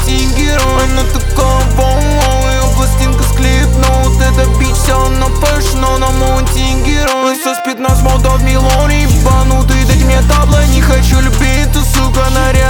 герой. Она такая вау, ее пластинка склипнут. Это бич, вся она пэш, но на монте герой. Со спид нас мода в мелонии ебанутый, дайте мне табло, не хочу любить, ты сука, наряд.